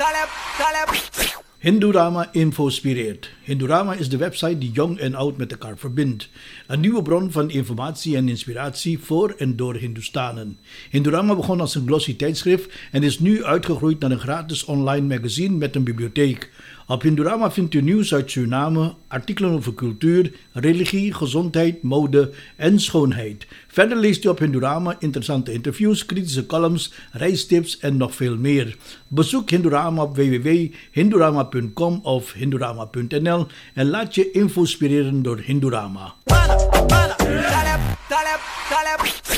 Hindurama inspireert. Hindurama is de website die jong en oud met elkaar verbindt. Een nieuwe bron van informatie en inspiratie voor en door Hindustanen. Hindurama begon als een glossy tijdschrift en is nu uitgegroeid naar een gratis online magazine met een bibliotheek. Op Hindurama vindt u nieuws uit Suriname, artikelen over cultuur, religie, gezondheid, mode en schoonheid. Verder leest u op Hindurama interessante interviews, kritische columns, reistips en nog veel meer. Bezoek Hindurama op www.hindurama.com of hindurama.nl en laat je inspireren door Hindurama.